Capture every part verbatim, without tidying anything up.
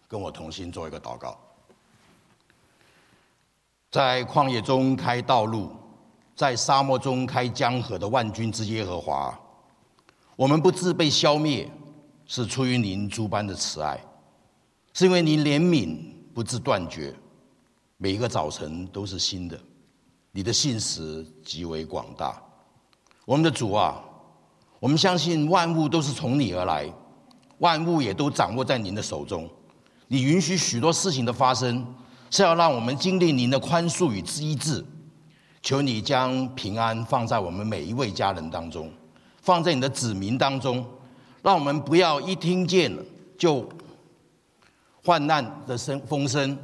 跟我同心做一个祷告。在旷野中开道路，在沙漠中开江河的万军之耶和华，我们不致被消灭，是出于您诸般的慈爱，是因为您怜悯不致断绝，每一个早晨都是新的，你的信实极为广大。我们的主啊，我们相信万物都是从你而来，万物也都掌握在您的手中。你允许许多事情的发生，是要让我们经历您的宽恕与医治。求你将平安放在我们每一位家人当中，放在你的子民当中，让我们不要一听见就患难的风声，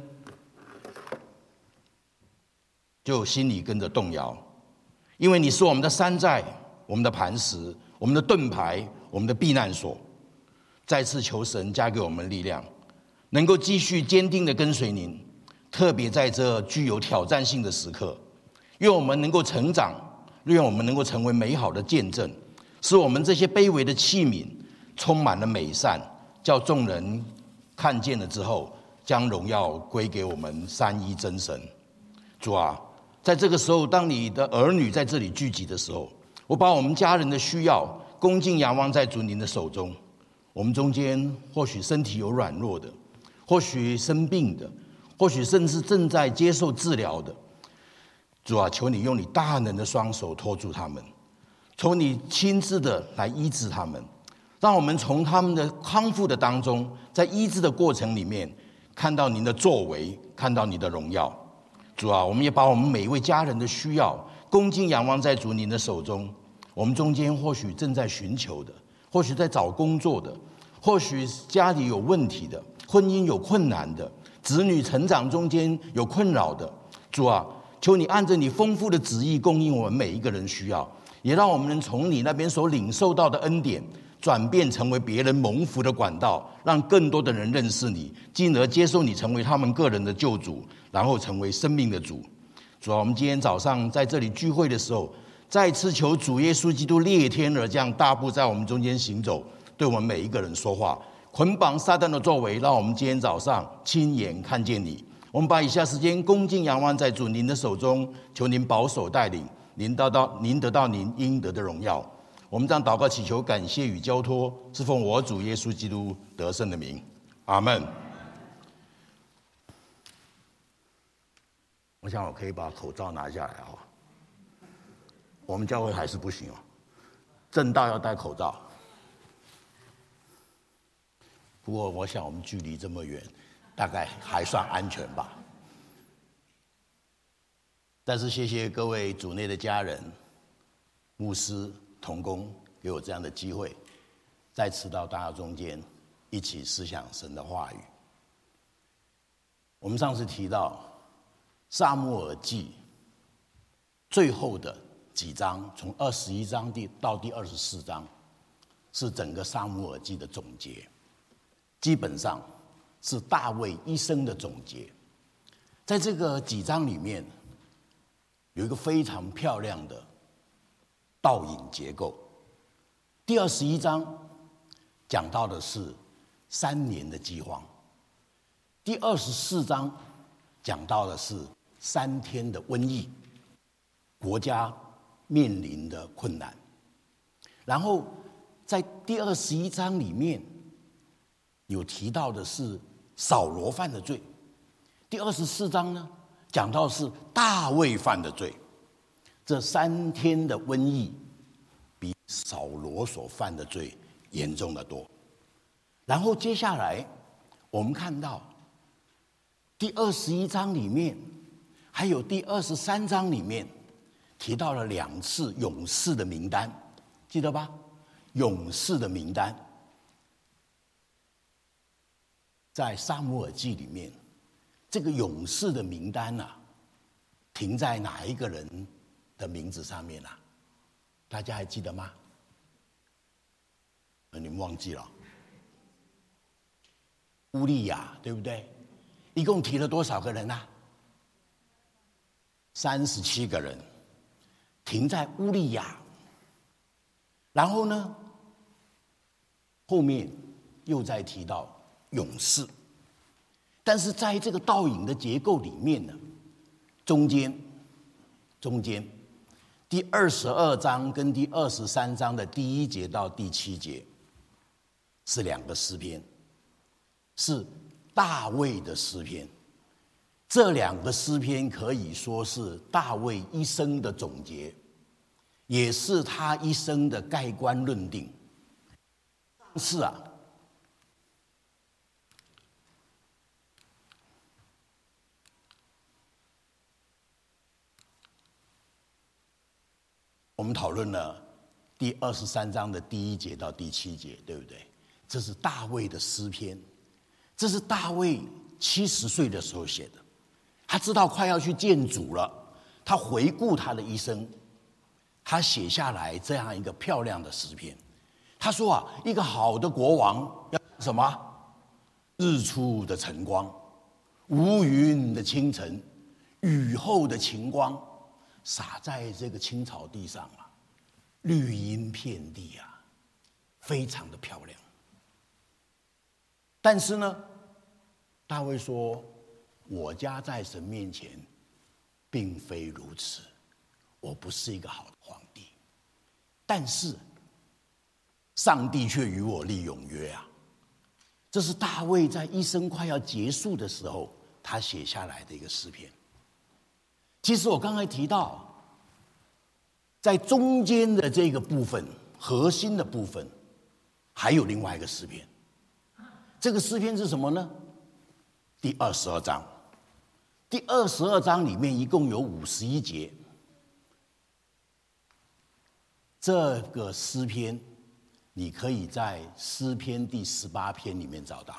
就心里跟着动摇。因为你是我们的山寨，我们的磐石，我们的盾牌，我们的避难所。再次求神加给我们力量，能够继续坚定地跟随您，特别在这具有挑战性的时刻，愿我们能够成长，愿我们能够成为美好的见证，使我们这些卑微的器皿充满了美善，叫众人看见了之后，将荣耀归给我们三一真神。主啊，在这个时候，当你的儿女在这里聚集的时候，我把我们家人的需要恭敬仰望在主您的手中。我们中间或许身体有软弱的，或许生病的，或许甚至正在接受治疗的，主啊，求你用你大能的双手托住他们，求你亲自的来医治他们，让我们从他们的康复的当中，在医治的过程里面看到您的作为，看到你的荣耀。主啊，我们也把我们每一位家人的需要恭敬仰望在主您的手中。我们中间或许正在寻求的，或许在找工作的，或许家里有问题的，婚姻有困难的，子女成长中间有困扰的，主啊，求你按着你丰富的旨意供应我们每一个人需要，也让我们能从你那边所领受到的恩典转变成为别人蒙福的管道，让更多的人认识你，进而接受你成为他们个人的救主，然后成为生命的主。主啊，我们今天早上在这里聚会的时候，再次求主耶稣基督裂天而降，大步在我们中间行走，对我们每一个人说话，捆绑撒旦的作为，让我们今天早上亲眼看见你。我们把以下时间恭敬仰望在主您的手中，求您保守带领，您得到您得到您应得的荣耀。我们这样祷告祈求感谢与交托，是奉我主耶稣基督得胜的名，阿们。我想我可以把口罩拿下来啊。我们教会还是不行哦，正道要戴口罩。不过我想我们距离这么远，大概还算安全吧。但是谢谢各位主内的家人、牧师、同工，给我这样的机会，再次到大家中间一起思想神的话语。我们上次提到撒母耳记最后的几章，从二十一章到第二十四章，是整个撒母耳记的总结，基本上是大卫一生的总结。在这个几章里面，有一个非常漂亮的倒影结构。第二十一章讲到的是三年的饥荒，第二十四章讲到的是三天的瘟疫，国家面临的困难。然后在第二十一章里面有提到的是扫罗犯的罪，第二十四章呢讲到是大卫犯的罪。这三天的瘟疫比扫罗所犯的罪严重得多。然后接下来我们看到第二十一章里面还有第二十三章里面提到了两次勇士的名单，记得吧？勇士的名单在撒母耳记里面，这个勇士的名单啊，停在哪一个人的名字上面啊？大家还记得吗？你们忘记了？乌利亚，对不对？一共提了多少个人啊？三十七个人，停在乌利亚。然后呢，后面又再提到勇士， 但是在这个倒影的结构里面呢，中间中间第二十二章跟第二十三章的第一节到第七节是两个诗篇，是大卫的诗篇。这两个诗篇可以说是大卫一生的总结，也是他一生的盖棺论定。是啊，我们讨论了第二十三章的第一节到第七节，对不对？这是大卫的诗篇，这是大卫七十岁的时候写的。他知道快要去见主了，他回顾他的一生，他写下来这样一个漂亮的诗篇。他说啊，一个好的国王要什么？日出的晨光，无云的清晨，雨后的晴光，洒在这个青草地上啊，绿荫遍地啊，非常的漂亮。但是呢，大卫说，我家在神面前并非如此，我不是一个好的皇帝，但是上帝却与我立永约啊。这是大卫在一生快要结束的时候他写下来的一个诗篇。其实我刚才提到，在中间的这个部分，核心的部分还有另外一个诗篇。这个诗篇是什么呢？第二十二章。第二十二章里面一共有五十一节。这个诗篇你可以在诗篇第十八篇里面找到。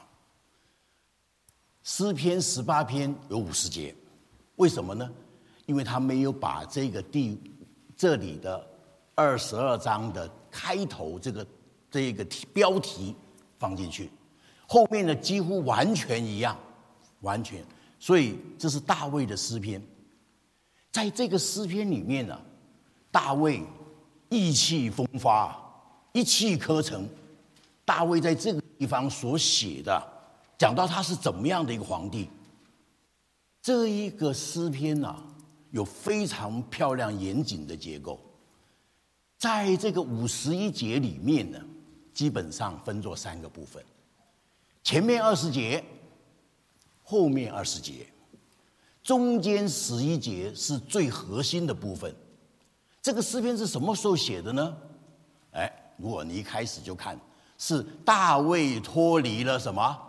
诗篇十八篇有五十节，为什么呢？因为他没有把这个第这里的二十二章的开头这个这个标题放进去，后面的几乎完全一样，完全。所以这是大卫的诗篇。在这个诗篇里面呢、啊，大卫意气风发，一气呵成。大卫在这个地方所写的，讲到他是怎么样的一个皇帝。这一个诗篇呢、啊，有非常漂亮严谨的结构。在这个五十一节里面呢，基本上分作三个部分，前面二十节，后面二十节，中间十一节是最核心的部分。这个诗篇是什么时候写的呢？哎，如果你一开始就看，是大卫脱离了什么？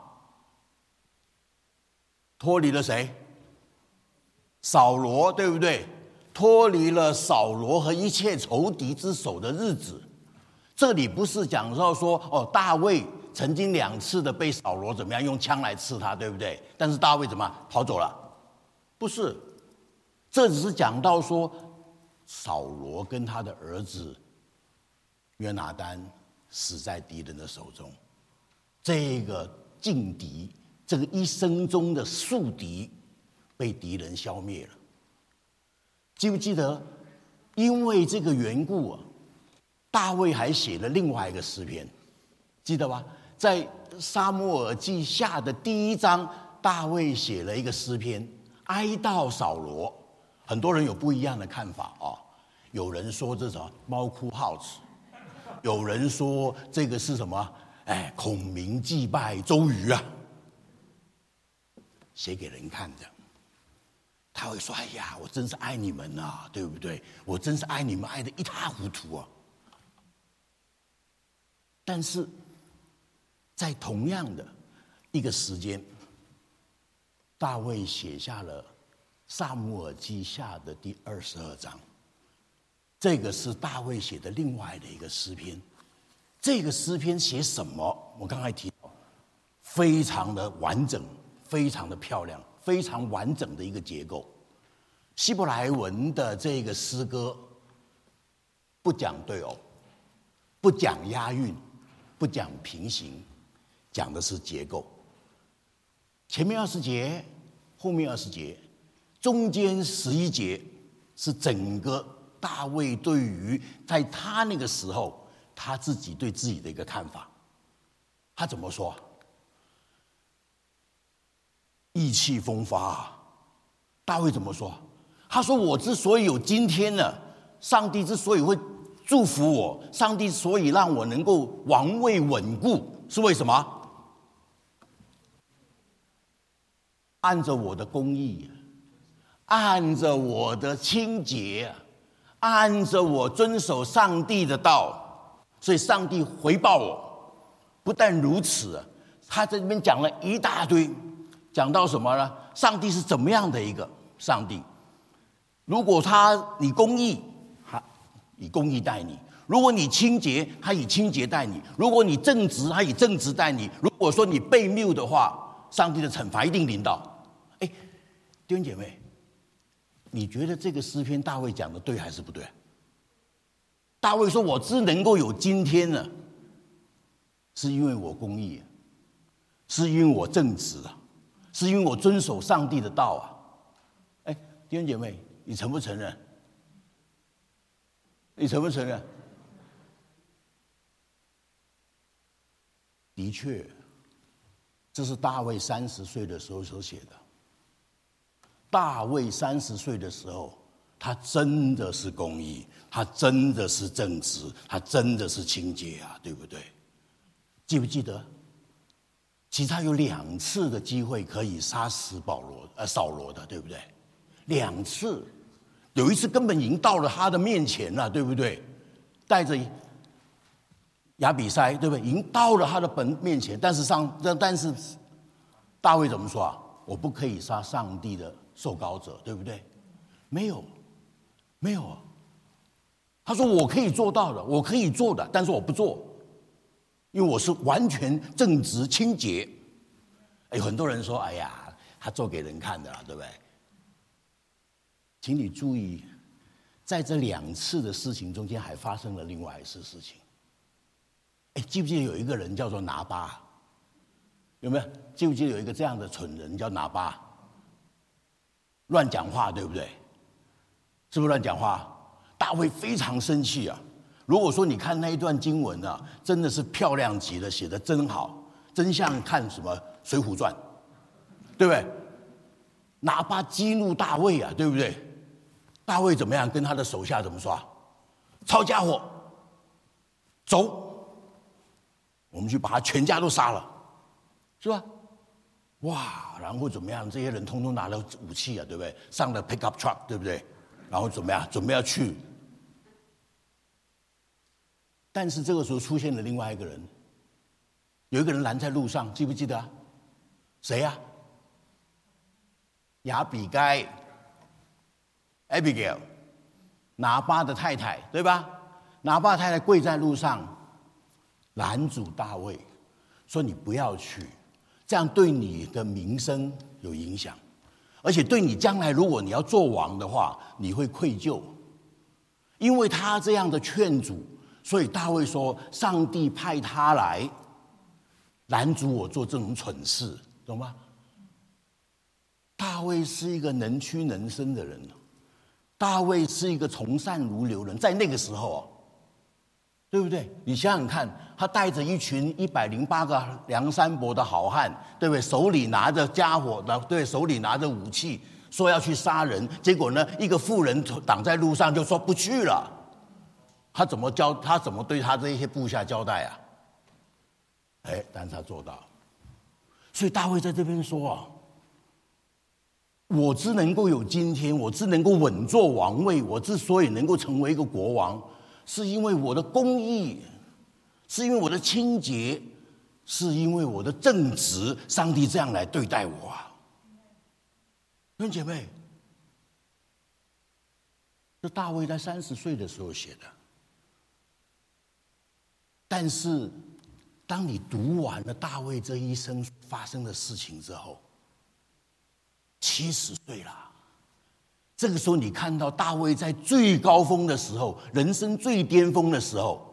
脱离了谁？扫罗，对不对？脱离了扫罗和一切仇敌之手的日子。这里不是讲到说，哦，大卫曾经两次的被扫罗怎么样用枪来刺他，对不对？但是大卫怎么跑走了？不是，这只是讲到说，扫罗跟他的儿子约拿单死在敌人的手中，这个劲敌，这个一生中的宿敌被敌人消灭了。记不记得？因为这个缘故啊，大卫还写了另外一个诗篇，记得吧？在撒母耳记下的第一章，大卫写了一个诗篇，哀悼扫罗。很多人有不一样的看法啊、哦，有人说这是猫哭耗子，有人说这个是什么？哎，孔明祭拜周瑜啊，写给人看的。他会说：“哎呀，我真是爱你们啊，对不对？我真是爱你们，爱得一塌糊涂啊。”但是，在同样的一个时间，大卫写下了《撒母耳记下》的第二十二章，这个是大卫写的另外的一个诗篇。这个诗篇写什么？我刚才提到，非常的完整，非常的漂亮。非常完整的一个结构。希伯来文的这个诗歌不讲对偶，不讲押韵，不讲平行，讲的是结构。前面二十节，后面二十节，中间十一节是整个大卫对于在他那个时候他自己对自己的一个看法。他怎么说？ 意气风发啊。大卫怎么说？他说：“我之所以有今天呢，上帝之所以会祝福我，上帝所以让我能够王位稳固，是为什么？按着我的公义，按着我的清洁，按着我遵守上帝的道，所以上帝回报我。不但如此，他在这边讲了一大堆，讲到什么呢？上帝是怎么样的一个上帝？如果他你公义，他以公义待你；如果你清洁，他以清洁待你；如果你正直，他以正直待你；如果说你悖谬的话，上帝的惩罚一定临到。哎，弟兄姐妹，你觉得这个诗篇大卫讲的对还是不对？大卫说：“我之能够有今天呢，是因为我公义，是因为我正直啊，是因为我遵守上帝的道啊。”哎，弟兄姐妹，你承不承认？你承不承认？的确，这是大卫三十岁的时候所写的。大卫三十岁的时候，他真的是公义，他真的是正直，他真的是清洁啊，对不对？记不记得？其实他有两次的机会可以杀死保罗，呃，扫罗的，对不对？两次，有一次根本已经到了他的面前了，对不对？带着亚比筛，对不对？已经到了他的本面前，但是上，但是大卫怎么说啊？我不可以杀上帝的受膏者，对不对？没有，没有啊。他说我可以做到的，我可以做的，但是我不做，因为我是完全正直清洁。哎，很多人说，哎呀，他做给人看的啦，对不对？请你注意，在这两次的事情中间，还发生了另外一次事情。哎，记不记得有一个人叫做拿巴？有没有？记不记得有一个这样的蠢人叫拿巴？乱讲话，对不对？是不是乱讲话？大卫非常生气啊！如果说你看那一段经文啊，真的是漂亮极了，写得真好，真像看什么《水浒传》，对不对？拿巴激怒大卫啊，对不对？大卫怎么样？跟他的手下怎么说啊？抄家伙，走，我们去把他全家都杀了，是吧？哇，然后怎么样？这些人通通拿了武器啊，对不对？上了 pickup truck， 对不对？然后怎么样？准备要去。但是这个时候出现了另外一个人，有一个人拦在路上，记不记得啊？谁呀、啊？亚比该 ，Abigail， 拿巴的太太，对吧？拿巴太太跪在路上，拦阻大卫，说你不要去。这样对你的名声有影响，而且对你将来如果你要做王的话，你会愧疚。因为他这样的劝阻，所以大卫说：“上帝派他来拦阻我做这种蠢事，懂吗？”大卫是一个能屈能伸的人，大卫是一个从善如流人，在那个时候，对不对？你想想看，他带着一群一百零八个梁山伯的好汉，对不对？手里拿着家伙，对，手里拿着武器，说要去杀人。结果呢，一个妇人挡在路上，就说不去了。他怎么交？他怎么对他这些部下交代啊？哎，但是他做到。所以大卫在这边说啊，我之能够有今天，我之能够稳坐王位，我之所以能够成为一个国王，是因为我的公义，是因为我的清洁，是因为我的正直。上帝这样来对待我啊！弟兄姐妹，这大卫在三十岁的时候写的。但是，当你读完了大卫这一生发生的事情之后，七十岁了。这个时候，你看到大卫在最高峰的时候，人生最巅峰的时候，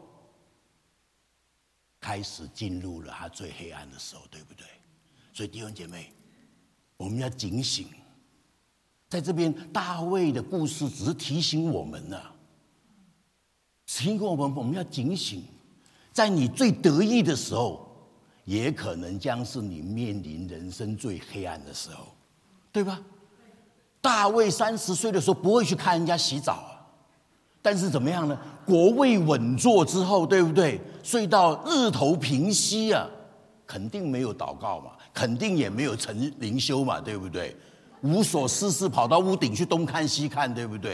开始进入了他最黑暗的时候，对不对？所以弟兄姐妹，我们要警醒。在这边，大卫的故事只是提醒我们呢、啊，提醒我们我们要警醒。在你最得意的时候， 也可能将是你面临人生最黑暗的时候，对吧？大卫三十岁的时候不会去看人家洗澡啊，但是怎么样呢？国位稳坐之后，对不对？睡到日头平息啊，肯定没有祷告嘛，肯定也没有晨灵修嘛，对不对？无所事事，跑到屋顶去东看西看，对不对？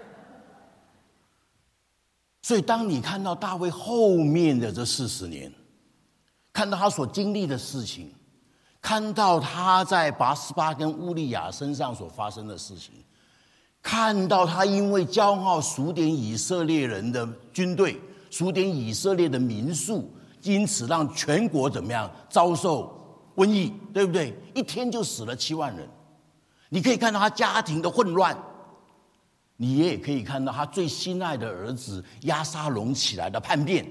所以当你看到大卫后面的这四十年，看到他所经历的事情，看到他在拔示巴跟乌利亚身上所发生的事情，看到他因为骄傲数点以色列人的军队，数点以色列的民数，因此让全国怎么样遭受瘟疫，对不对？一天就死了七万人。你可以看到他家庭的混乱，你也可以看到他最心爱的儿子押沙龙起来的叛变。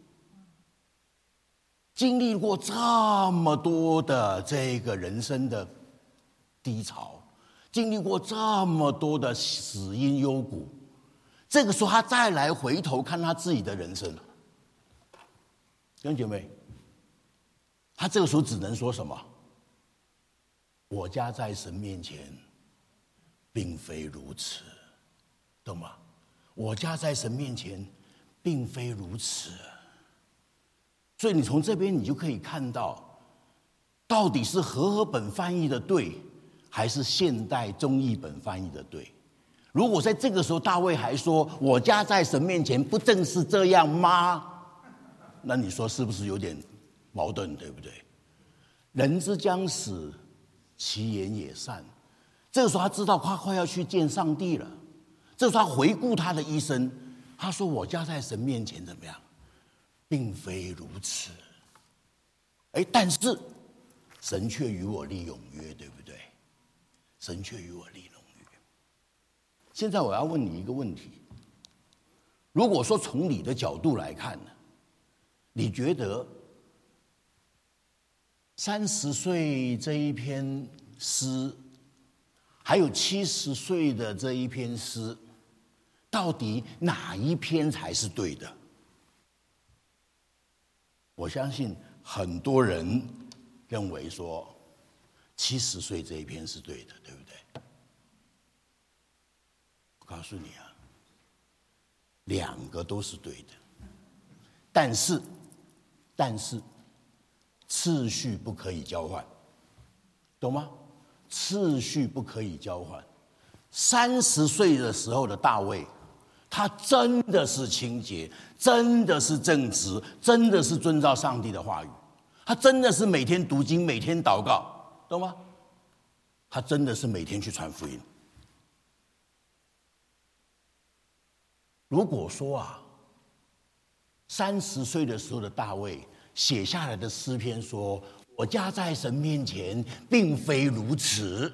经历过这么多的这个人生的低潮，经历过这么多的死因幽谷，这个时候他再来回头看他自己的人生，弟兄姐妹，他这个时候只能说什么？我家在神面前并非如此，懂吗？我家在神面前并非如此。所以你从这边你就可以看到，到底是和合本翻译的对，还是现代中译本翻译的对？如果在这个时候大卫还说我家在神面前不正是这样吗？那你说是不是有点矛盾，对不对？人之将死，其言也善。这个时候他知道他快要去见上帝了，这个时候他回顾他的一生，他说我家在神面前怎么样？并非如此。哎，但是神却与我立永约，对不对？神却与我立永约。现在我要问你一个问题，如果说从你的角度来看呢，你觉得三十岁这一篇诗，还有七十岁的这一篇诗，到底哪一篇才是对的？我相信很多人认为说七十岁这一篇是对的，对不对？我告诉你啊，两个都是对的，但是但是次序不可以交换，懂吗？次序不可以交换。三十岁的时候的大卫，他真的是清洁，真的是正直，真的是遵照上帝的话语，他真的是每天读经，每天祷告，懂吗？他真的是每天去传福音。如果说啊，三十岁的时候的大卫写下来的诗篇说我家在神面前并非如此，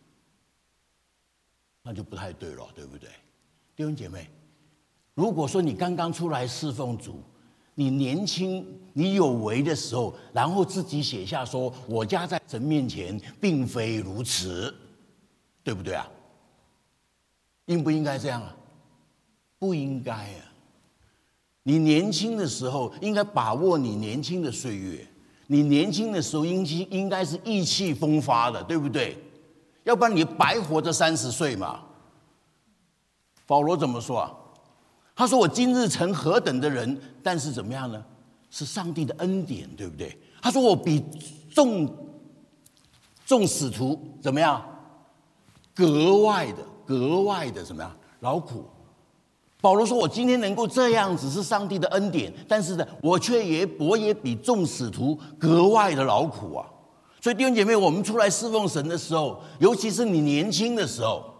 那就不太对了，对不对？弟兄姐妹，如果说你刚刚出来侍奉主，你年轻你有为的时候，然后自己写下说我家在神面前并非如此，对不对啊？应不应该这样啊？不应该啊！你年轻的时候应该把握你年轻的岁月，你年轻的时候应应该是意气风发的，对不对？要不然你白活着三十岁嘛。保罗怎么说啊？他说我今日成何等的人，但是怎么样呢？是上帝的恩典，对不对？他说我比众众使徒怎么样？格外的格外的怎么样？劳苦。保罗说我今天能够这样子是上帝的恩典，但是呢，我却也我也比众使徒格外的劳苦啊。所以弟兄姐妹，我们出来侍奉神的时候，尤其是你年轻的时候，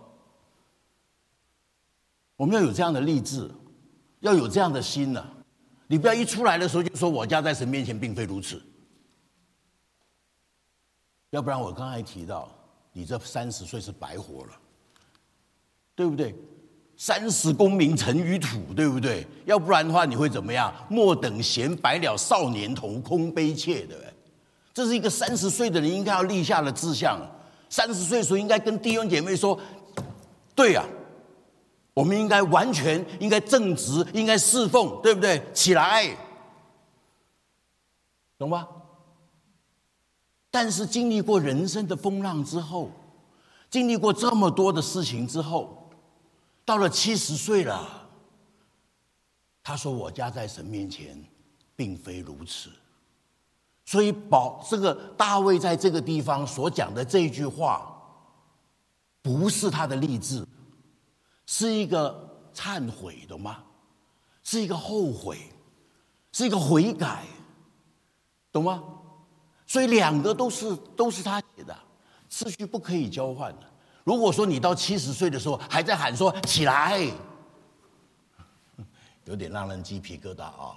我们要有这样的励志，要有这样的心啊。你不要一出来的时候就说我家在神面前并非如此，要不然我刚才提到你这三十岁是白活了，对不对？三十功名尘与土，对不对？要不然的话你会怎么样？莫等闲，白了少年头，空悲切，对不对？这是一个三十岁的人应该要立下的志向。三十岁的时候应该跟弟兄姐妹说，对啊，我们应该完全应该正直，应该侍奉，对不对？起来，懂吗？ 但是经历过人生的风浪之后，经历过这么多的事情之后，到了七十岁了，他说：“我家在神面前并非如此。”所以保这个大卫在这个地方所讲的这一句话，不是他的励志，是一个忏悔，懂吗？是一个后悔，是一个悔改，懂吗？所以两个都是都是他写的，次序不可以交换的。如果说你到七十岁的时候还在喊说起来，有点让人鸡皮疙瘩啊。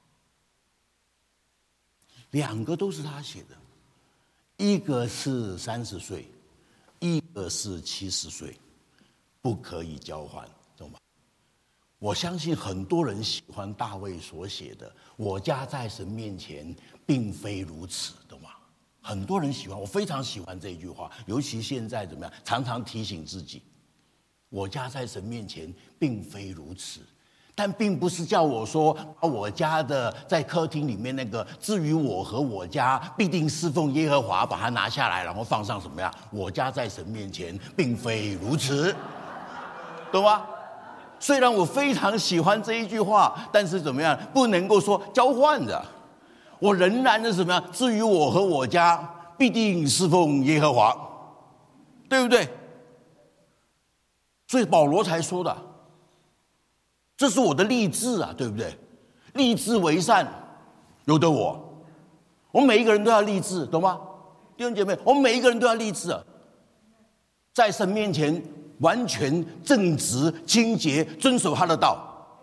两个都是他写的，一个是三十岁，一个是七十岁，不可以交换，懂吗？我相信很多人喜欢大卫所写的“我家在神面前并非如此”，懂吗？很多人喜欢，我非常喜欢这一句话，尤其现在怎么样，常常提醒自己，我家在神面前并非如此。但并不是叫我说把我家的在客厅里面那个至于我和我家必定侍奉耶和华，把它拿下来，然后放上什么呀？我家在神面前并非如此，懂吗？虽然我非常喜欢这一句话，但是怎么样，不能够说交换的。我仍然是什么样？至于我和我家必定侍奉耶和华，对不对？所以保罗才说的。这是我的立志啊，对不对？立志为善，由得我。我们每一个人都要立志，懂吗？弟兄姐妹，我们每一个人都要立志啊，在神面前完全正直、清洁，遵守他的道。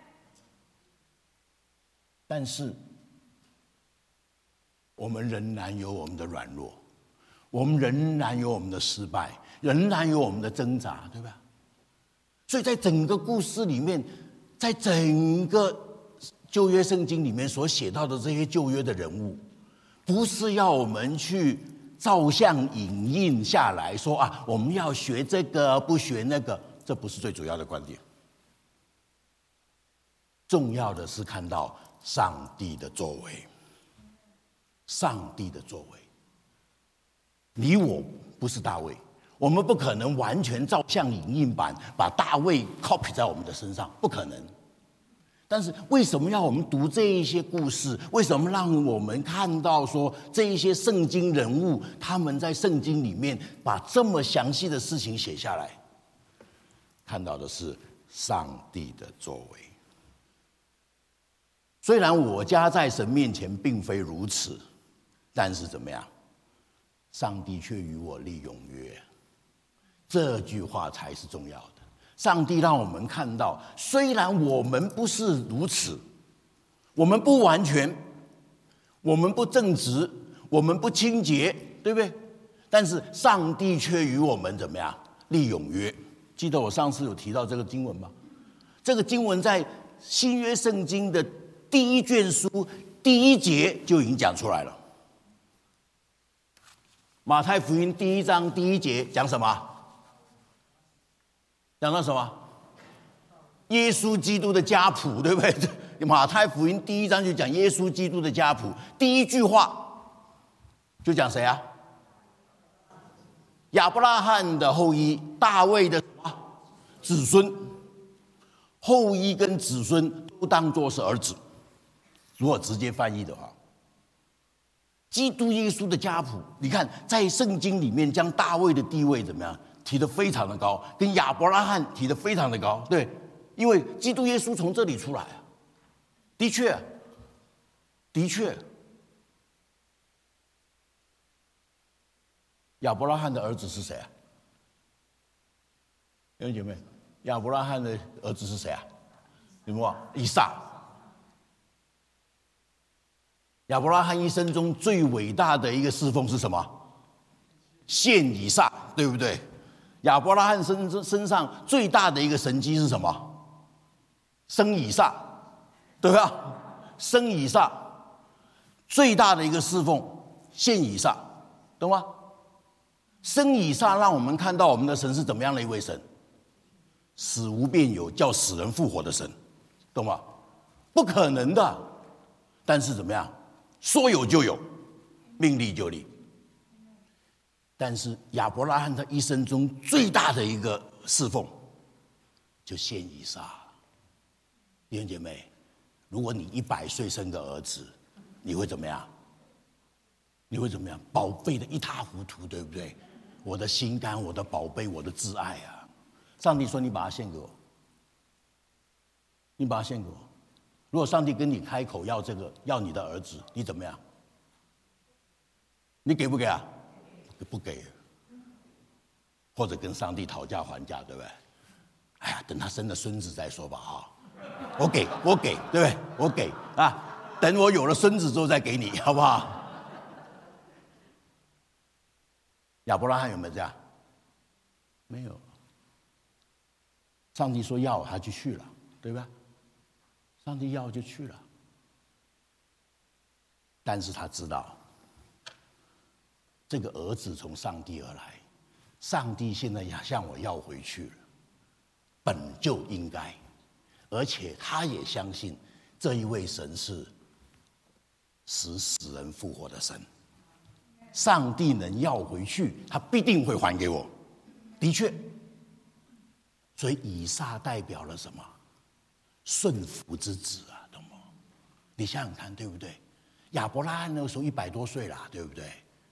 但是，我们仍然有我们的软弱，我们仍然有我们的失败，仍然有我们的挣扎，对吧？所以在整个故事里面，在整个旧约圣经里面所写到的这些旧约的人物，不是要我们去照相影印下来说啊，我们要学这个不学那个，这不是最主要的观点。重要的是看到上帝的作为，上帝的作为。你我不是大卫，我们不可能完全照相影印版把大卫 copy 在我们的身上，不可能。但是为什么要我们读这一些故事？为什么让我们看到说这一些圣经人物他们在圣经里面把这么详细的事情写下来？看到的是上帝的作为。虽然我家在神面前并非如此，但是怎么样？上帝却与我立永约。这句话才是重要的。上帝让我们看到，虽然我们不是如此，我们不完全，我们不正直，我们不清洁，对不对？但是上帝却与我们怎么样立永约？记得我上次有提到这个经文吗？这个经文在新约圣经的第一卷书第一节就已经讲出来了。马太福音第一章第一节讲什么？讲到什么？耶稣基督的家谱，对不对？马太福音第一章就讲耶稣基督的家谱，第一句话就讲谁啊？亚伯拉罕的后裔，大卫的什么子孙？后裔跟子孙都当作是儿子。如果直接翻译的话，基督耶稣的家谱，你看在圣经里面将大卫的地位怎么样？提得非常的高，跟亚伯拉罕提得非常的高，对，因为基督耶稣从这里出来啊，的确，的确，亚伯拉罕的儿子是谁啊？弟兄姐妹，亚伯拉罕的儿子是谁啊？你们忘？以撒。亚伯拉罕一生中最伟大的一个侍奉是什么？献以撒，对不对？亚伯拉罕身身上最大的一个神迹是什么？生以撒，对吧？生以撒，最大的一个侍奉，献以撒，懂吗？生以撒让我们看到我们的神是怎么样的一位神？死无变有，叫死人复活的神，懂吗？不可能的，但是怎么样？说有就有，命立就立， 但是亚伯拉罕他一生中最大的一个侍奉，就献以撒。弟兄姐妹，如果你一百岁生个儿子，你会怎么样？你会怎么样？宝贝的一塌糊涂，对不对？我的心肝，我的宝贝，我的挚爱啊！上帝说：“你把它献给我，你把它献给我。”如果上帝跟你开口要这个，要你的儿子，你怎么样？你给不给啊？不给，或者跟上帝讨价还价，对不对？哎呀，等他生了孙子再说吧，哈！我给，我给，对不对？我给啊！等我有了孙子之后再给你，好不好？亚伯拉罕有没有这样？没有。上帝说要，他就去了，对吧？上帝要就去了。但是他知道，这个儿子从上帝而来，上帝现在要向我要回去了，本就应该。而且他也相信这一位神是使死人复活的神。上帝能要回去，他必定会还给我。的确，所以以撒代表了什么？顺服之子啊，懂吗？你想想看，对不对？亚伯拉罕那个时候一百多岁了，对不对？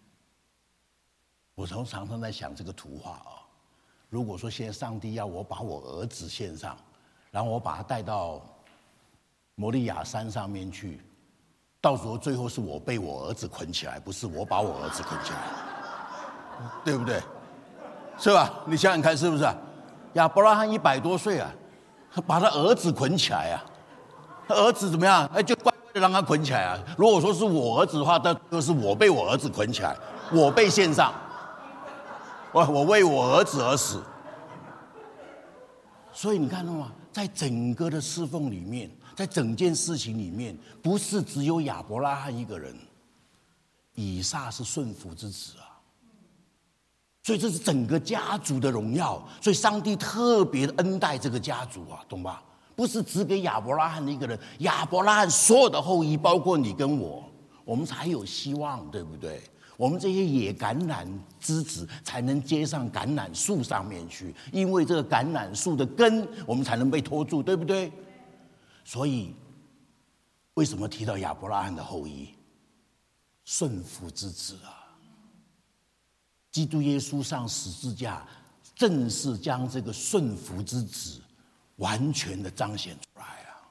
我常常在想这个图画啊。如果说现在上帝要我把我儿子献上，然后我把他带到摩利亚山上面去，到时候最后是我被我儿子捆起来，不是我把我儿子捆起来，对不对？是吧？你想想看，是不是？亚伯拉罕一百多岁啊，把他儿子捆起来啊，他儿子怎么样？哎，就乖乖的让他捆起来啊。如果说是我儿子的话，那就是我被我儿子捆起来，我被献上，我我为我儿子而死。所以你看到吗？在整个的侍奉里面，在整件事情里面，不是只有亚伯拉罕一个人，以撒是顺服之子啊。所以这是整个家族的荣耀，所以上帝特别的恩待这个家族啊，懂吧？不是只给亚伯拉罕的一个人，亚伯拉罕所有的后裔，包括你跟我，我们才有希望，对不对？我们这些野橄榄枝子才能接上橄榄树上面去，因为这个橄榄树的根，我们才能被拖住，对不对？所以，为什么提到亚伯拉罕的后裔？顺服之子啊！基督耶稣上十字架，正是将这个顺服之子完全的彰显出来啊！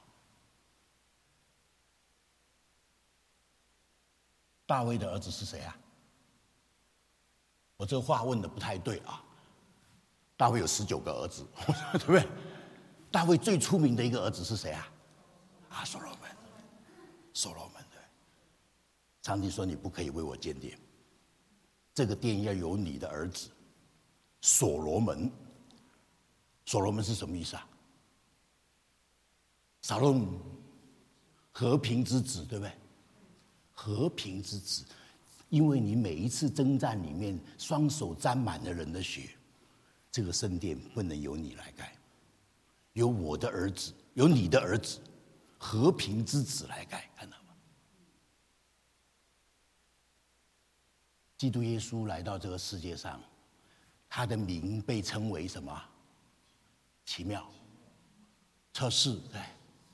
大卫的儿子是谁啊？我这话问的不太对啊。大卫有十九个儿子，对不对？大卫最出名的一个儿子是谁啊？啊，所罗门。所罗门对。上帝说：“你不可以为我建殿。”这个殿要有你的儿子所罗门。所罗门是什么意思啊？沙龙，和平之子，对不对？和平之子，因为你每一次征战里面，双手沾满了人的血，这个圣殿不能由你来盖，由我的儿子，由你的儿子，和平之子来盖，看到吗？基督耶稣来到这个世界上，他的名被称为什么？奇妙、测试，对，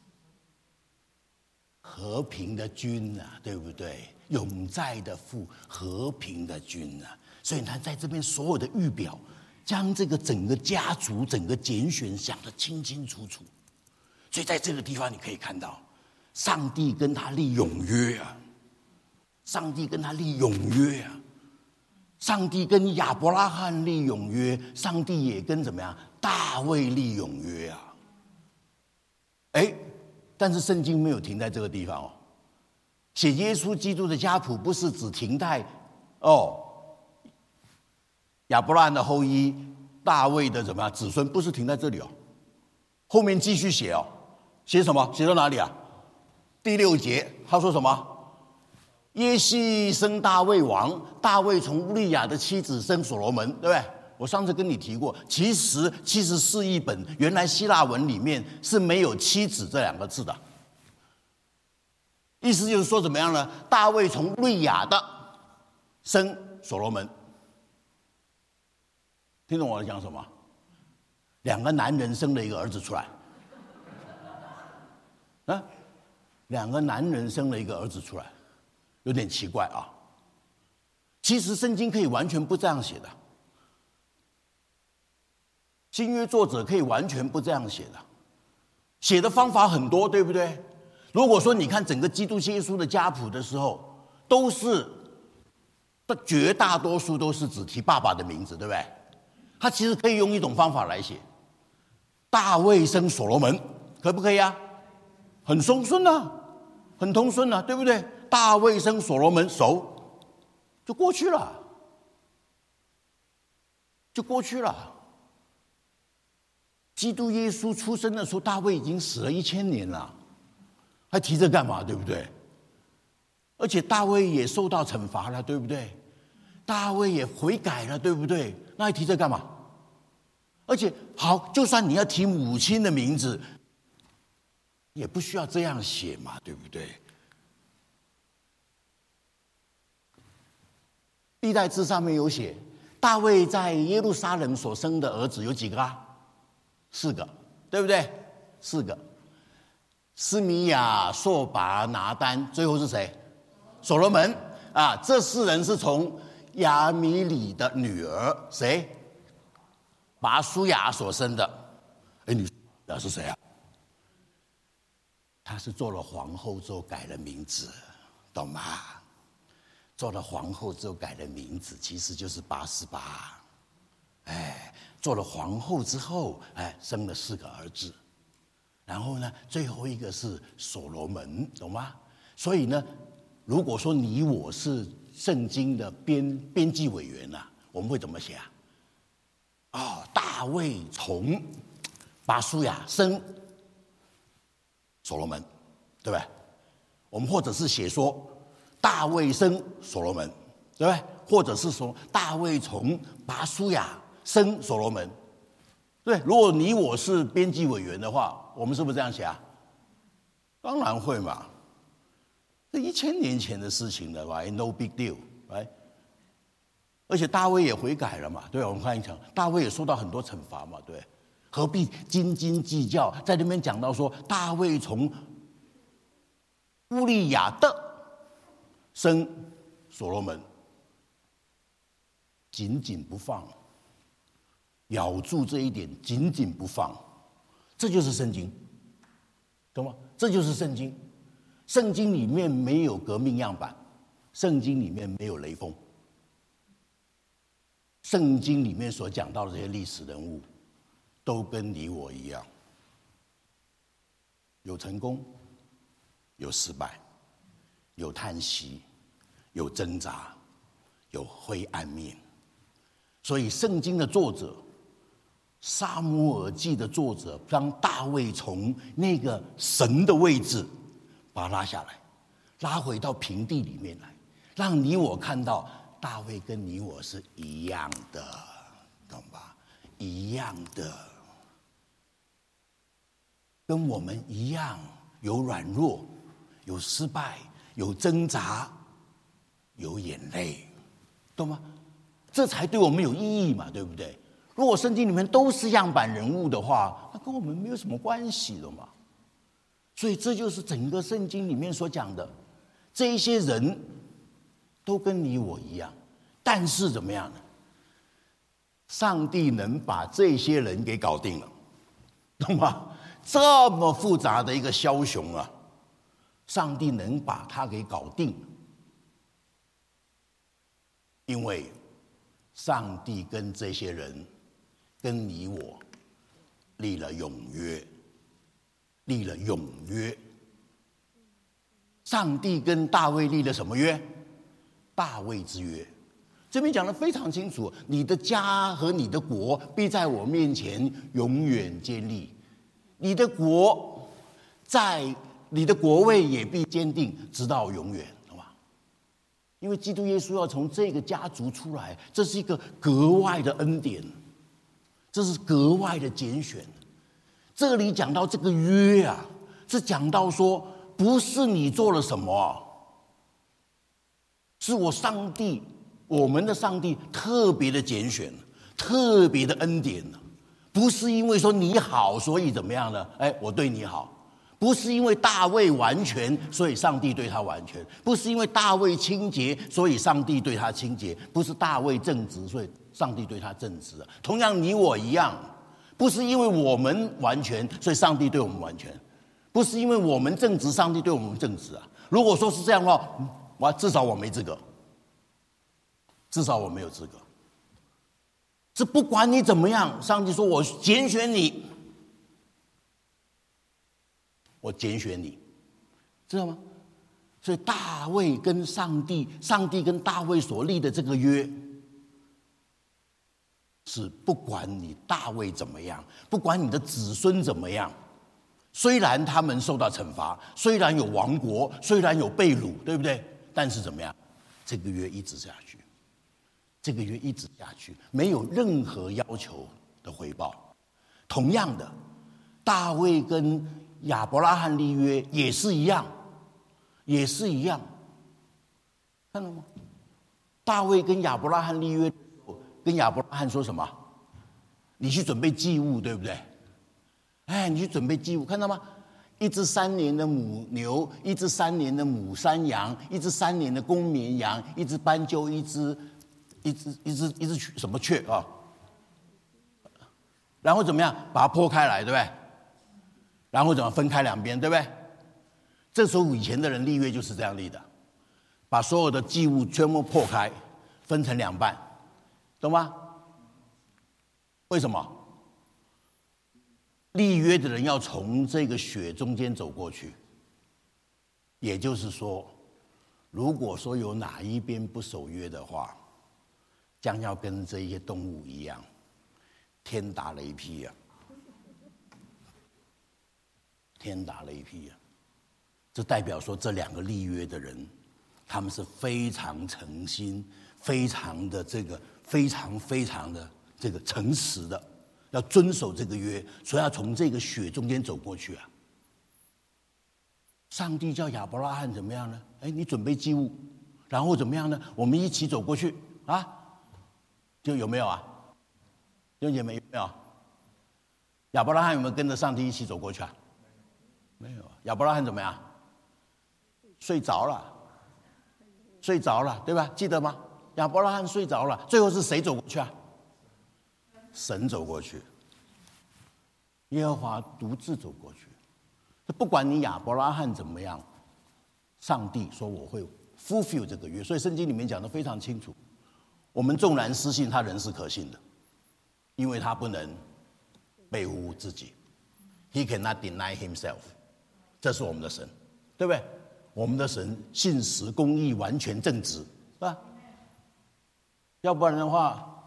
和平的君啊，对不对？永在的父，和平的君啊。所以他在这边所有的预表，将这个整个家族、整个拣选想得清清楚楚。所以在这个地方你可以看到，上帝跟他立永约啊，上帝跟他立永约啊。上帝跟亚伯拉罕立永约，上帝也跟怎么样？大卫立永约啊！哎，但是圣经没有停在这个地方哦。写耶稣基督的家谱不是只停在哦亚伯拉罕的后裔、大卫的怎么样子孙，不是停在这里哦。后面继续写哦，写什么？写到哪里啊？第六节他说什么？耶西生大卫王，大卫从乌利亚的妻子生所罗门，对不对？我上次跟你提过，其实七十四译本原来希腊文里面是没有妻子这两个字的，意思就是说怎么样呢？大卫从乌利亚的生所罗门， 听懂我在讲什么？两个男人生了一个儿子出来，啊，两个男人生了一个儿子出来，有点奇怪啊。其实圣经可以完全不这样写的，新约作者可以完全不这样写的，写的方法很多，对不对？如果说你看整个基督耶稣的家谱的时候，都是绝大多数都是只提爸爸的名字，对不对？他其实可以用一种方法来写，大卫生所罗门，可不可以啊？很通顺啊，很通顺啊，对不对？大卫生所罗门，熟就过去了，就过去了。基督耶稣出生的时候，大卫已经死了一千年了，还提这干嘛？对不对？而且大卫也受到惩罚了，对不对？大卫也悔改了，对不对？那还提这干嘛？而且好，就算你要提母亲的名字，也不需要这样写嘛，对不对？历代志上面有写，大卫在耶路撒冷所生的儿子有几个啊？四个，对不对？四个，斯米亚、朔拔、拿单，最后是谁？所罗门啊！这四人是从亚米里的女儿谁？拔书亚所生的。哎，你那是谁啊？她是做了皇后之后改了名字，懂吗？做了皇后之后改了名字，其实就是八十八。哎，做了皇后之后，哎，生了四个儿子，然后呢，最后一个是所罗门，懂吗？所以呢，如果说你我是圣经的编编辑委员啊，我们会怎么写啊？哦，大卫从拔书亚生所罗门，对不对？我们或者是写说大卫生所罗门，对不对？或者是说大卫从拔书亚生所罗门，对。如果你我是编辑委员的话，我们是不是这样写啊？当然会嘛，这一千年前的事情了吧 ，no big deal， right？ 而且大卫也悔改了嘛，对。我们看一场，大卫也受到很多惩罚嘛，对。何必斤斤计较？在那边讲到说，大卫从乌利亚的生所罗门，紧紧不放。咬住这一点，紧紧不放，这就是圣经，懂吗？这就是圣经。圣经里面没有革命样板，圣经里面没有雷锋，圣经里面所讲到的这些历史人物，都跟你我一样，有成功，有失败，有叹息，有挣扎，有灰暗面。所以圣经的作者撒母耳记的作者将大卫从那个神的位置把他拉下来，拉回到平地里面来，让你我看到大卫跟你我是一样的，懂吧？一样的，跟我们一样，有软弱，有失败，有挣扎，有眼泪，懂吗？这才对我们有意义嘛，对不对？如果圣经里面都是样板人物的话，那跟我们没有什么关系的嘛。所以这就是整个圣经里面所讲的，这一些人都跟你我一样，但是怎么样呢？上帝能把这些人给搞定了，懂吗？这么复杂的一个枭雄啊，上帝能把他给搞定，因为上帝跟这些人跟你我立了永约，立了永约。上帝跟大卫立了什么约？大卫之约。这边讲得非常清楚，你的家和你的国必在我面前永远坚立，你的国在你的国位也必坚定，直到永远，懂吗？因为基督耶稣要从这个家族出来，这是一个格外的恩典，这是格外的拣选。这里讲到这个约啊，是讲到说，不是你做了什么，是我上帝，我们的上帝特别的拣选， 特别的恩典呢，不是因为说你好所以怎么样呢？哎，我对你好。不是因为大卫完全，所以上帝对他完全；不是因为大卫清洁，所以上帝对他清洁；不是大卫正直，所以上帝对他正直。同样，你我一样，不是因为我们完全，所以上帝对我们完全；不是因为我们正直，上帝对我们正直啊。如果说是这样的话，我至少我没资格，至少我没有资格。是不管你怎么样，上帝说我拣选你。我拣选你，知道吗？所以大卫跟上帝，上帝跟大卫所立的这个约，是不管你大卫怎么样，不管你的子孙怎么样，虽然他们受到惩罚，虽然有亡国，虽然有被掳，对不对？但是怎么样？这个约一直下去，这个约一直下去，没有任何要求的回报。同样的，大卫跟亚伯拉罕立约也是一样，也是一样，看到吗？大卫跟亚伯拉罕立约，跟亚伯拉罕说什么？你去准备祭物，对不对？哎，你去准备祭物，看到吗？一只三年的母牛，一只三年的母山羊，一只三年的公绵羊，一只斑鸠，一只一只一只一只什么雀啊？然后怎么样？把它剖开来，对不对？然后怎么分开两边，对不对？这时候以前的人立约就是这样立的，把所有的祭物全部破开，分成两半，懂吗？为什么？立约的人要从这个血中间走过去，也就是说，如果说有哪一边不守约的话，将要跟这些动物一样，天打雷劈啊！天打雷劈啊！这代表说这两个立约的人，他们是非常诚心、非常的这个、非常非常的这个诚实的，要遵守这个约，所以要从这个血中间走过去啊。上帝叫亚伯拉罕怎么样呢？哎，你准备祭物，然后怎么样呢？我们一起走过去啊，就有没有啊？弟兄姐妹有没有？亚伯拉罕有没有跟着上帝一起走过去啊？没有。亚伯拉罕怎么样？睡着了，睡着了，对吧？记得吗？亚伯拉罕睡着了，最后是谁走过去啊？神走过去，耶和华独自走过去。不管你亚伯拉罕怎么样，上帝说我会 fulfill 这个约，所以圣经里面讲得非常清楚。我们纵然失信，他仍是可信的，因为他不能背乎自己。He cannot deny himself。这是我们的神，对不对？我们的神信实、公义、完全正直，是吧？要不然的话，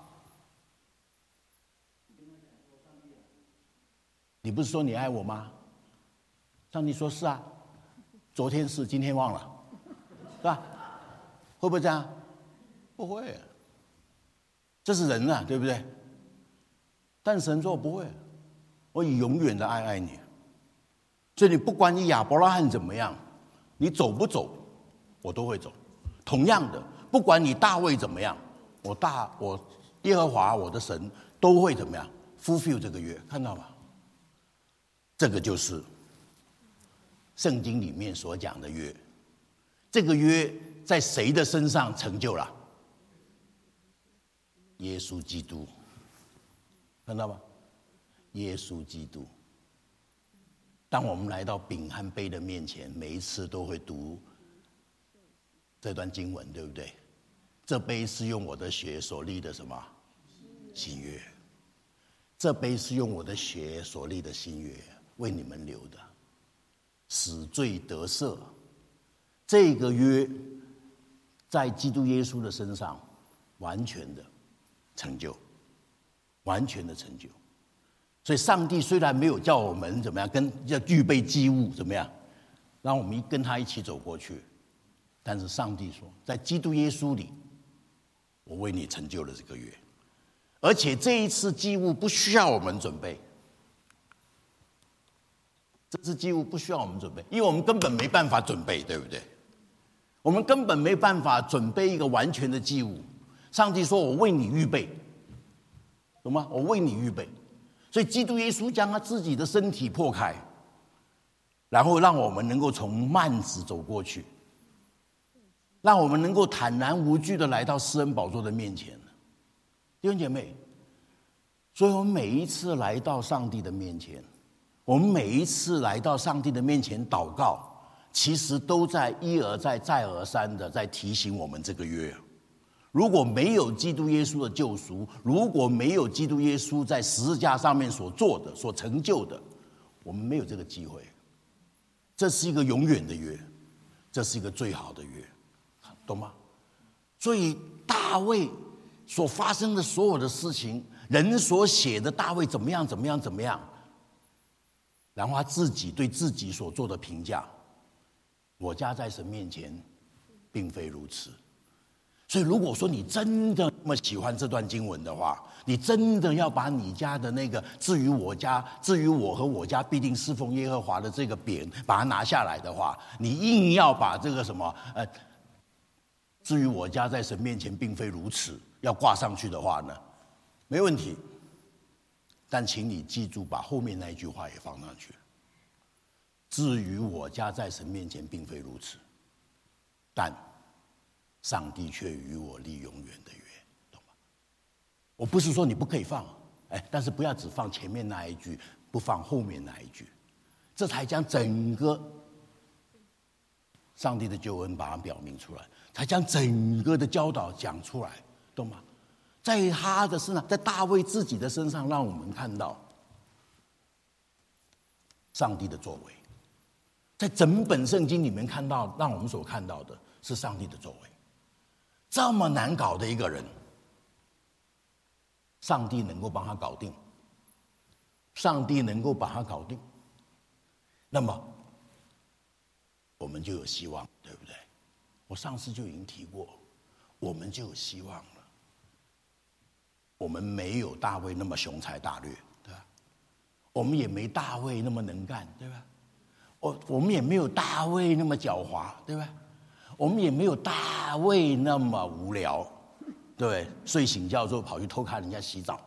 你不是说你爱我吗？上帝说是啊，昨天是，今天忘了，是吧？会不会这样？不会，这是人啊，对不对？但神说不会，我以永远的爱爱你。所以你不管你亚伯拉罕怎么样，你走不走，我都会走。同样的，不管你大卫怎么样，我大我耶和华我的神都会怎么样 fulfill 这个约，看到吗？这个就是圣经里面所讲的约。这个约在谁的身上成就了？耶稣基督，看到吗？耶稣基督。当我们来到饼和杯的面前，每一次都会读这段经文，对不对？这杯是用我的血所立的什么新约？这杯是用我的血所立的新约，为你们留的，死罪得赦。这个约在基督耶稣的身上完全的成就，完全的成就。所以上帝虽然没有叫我们怎么样，跟要预备祭物怎么样，让我们跟他一起走过去，但是上帝说，在基督耶稣里，我为你成就了这个约，而且这一次祭物不需要我们准备，这次祭物不需要我们准备，因为我们根本没办法准备，对不对？我们根本没办法准备一个完全的祭物。上帝说，我为你预备， 懂吗？我为你预备。所以基督耶稣将他自己的身体破开，然后让我们能够从幔子走过去，让我们能够坦然无惧的来到施恩宝座的面前。弟兄姐妹，所以我们每一次来到上帝的面前，我们每一次来到上帝的面前祷告，其实都在一而再再而三的在提醒我们这个约。如果没有基督耶稣的救赎，如果没有基督耶稣在十字架上面所做的、所成就的，我们没有这个机会。这是一个永远的约，这是一个最好的约，懂吗？所以大卫所发生的所有的事情，人所写的大卫怎么样怎么样怎么样，然后他自己对自己所做的评价，我家在神面前并非如此。所以如果说你真的那么喜欢这段经文的话，你真的要把你家的那个至于我家至于我和我家必定侍奉耶和华的这个匾把它拿下来的话，你硬要把这个什么呃至于我家在神面前并非如此要挂上去的话呢，没问题。但请你记住把后面那一句话也放上去，至于我家在神面前并非如此，但上帝却与我立永远的约，懂吗？我不是说你不可以放，哎，但是不要只放前面那一句，不放后面那一句，这才将整个上帝的救恩把它表明出来，才将整个的教导讲出来，懂吗？在他的身上，在大卫自己的身上，让我们看到上帝的作为。在整本圣经里面看到，让我们所看到的是上帝的作为。这么难搞的一个人，上帝能够帮他搞定，上帝能够把他搞定，那么我们就有希望，对不对？我上次就已经提过，我们就有希望了。我们没有大卫那么雄才大略，对吧？我们也没大卫那么能干，对吧？我我们也没有大卫那么狡猾，对吧？我们也没有大卫那么无聊，对，睡醒觉之后跑去偷看人家洗澡。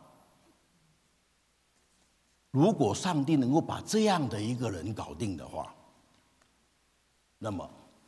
如果上帝能够把这样的一个人搞定的话，那么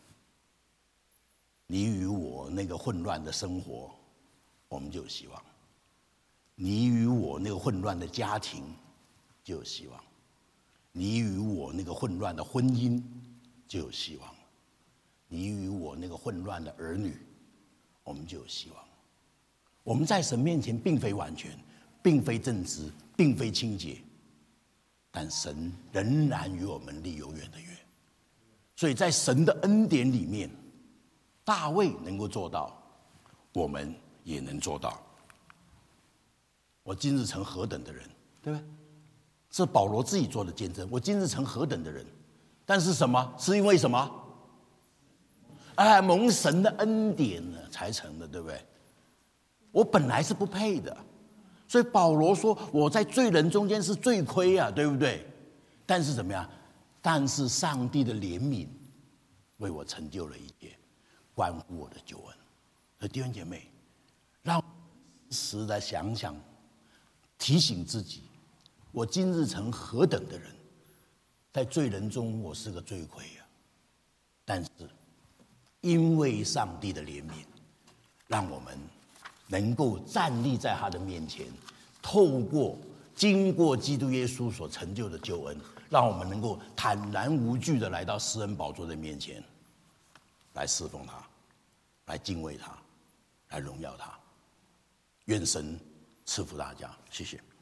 你与我那个混乱的生活，我们就有希望；你与我那个混乱的家庭就有希望；你与我那个混乱的婚姻就有希望；你与我那个混乱的儿女，我们就有希望。我们在神面前并非完全，并非正直，并非清洁，但神仍然与我们立永远的约。所以在神的恩典里面，大卫能够做到，我们也能做到。我今日成何等的人，对不对？是保罗自己做的见证。我今日成何等的人，但是什么？是因为什么？哎，蒙神的恩典呢才成的，对不对？我本来是不配的，所以保罗说我在罪人中间是罪亏啊，对不对？但是怎么样？但是上帝的怜悯为我成就了一切，关乎我的救恩。所以弟兄姐妹，让我时时的想想，提醒自己，我今日成何等的人，在罪人中我是个罪魁啊，但是因为上帝的怜悯，让我们能够站立在他的面前，透过经过基督耶稣所成就的救恩，让我们能够坦然无惧的来到施恩宝座的面前，来侍奉他，来敬畏他，来荣耀他。愿神赐福大家，谢谢。